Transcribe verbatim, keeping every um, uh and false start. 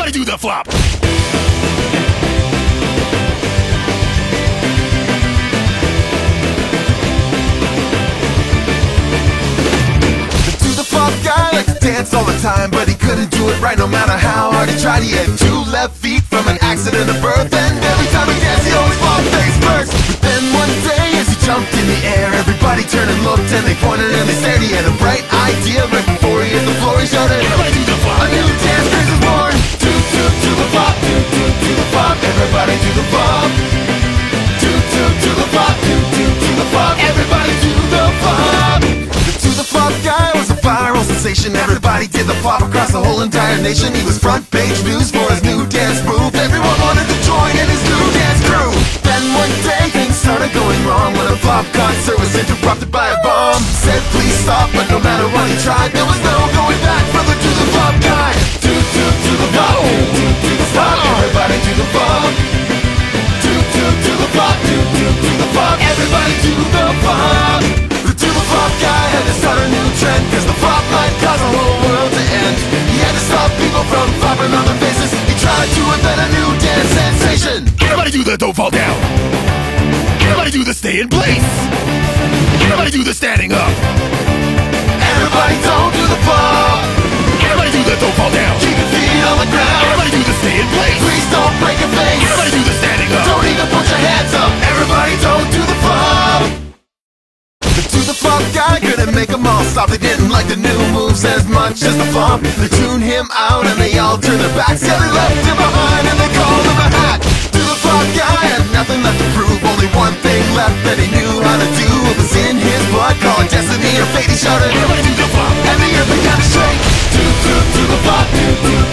Everybody do the flop. Guy liked to dance all the time, but he couldn't do it right no matter how hard he tried. He had two left feet from an accident of birth, and every time he danced he always fall face first. But then one day as he jumped in the air, everybody turned and looked and they pointed and they stared. He had a bright idea right before he hit the floor. He shouted, "Everybody do the flop." A new dance craze was born. Do do do the flop, do do do the flop. Everybody do the flop. Do do do the flop, do do do the flop. Everybody do the flop. The do the flop guy was a viral sensation. Everybody did the flop across the whole entire nation. He was front page news for his new dance move. Everyone wanted to join in his new dance crew. Then one day things started going wrong when a flop concert was interrupted by a bomb. Said please stop, but no matter what he tried, there was no going back for the do the flop guy. Do do do the flop, do do do the flop. Everybody do the flop. Do do do the flop, do do do the flop. Everybody do the flop. The do the flop guy had to start a new trend, cause the flop might cause the whole world to end. He had to stop people from flopping on their faces. He tried to invent a new dance sensation. Everybody do the don't fall down. Everybody do the stay in place. Everybody do the standing up. Everybody don't do the flop. Everybody do the don't fall down. Keep your feet on the ground. Everybody do the stay in place. Please don't break your face. Everybody do the standing up. Don't even put your hands up. Everybody don't do the flop. The do the flop guy couldn't make them all stop. They didn't like the new moves as much as the flop. They tuned him out and they all turned their backs. Yeah, they left him behind and they called him a hack. Do the flop guy had nothing left to prove. Only one thing left that he knew how to do. It was in his blood, call it destiny or fate. He shouted, Everybody do the flop. and the earth began to shake. Do do do the flop, do do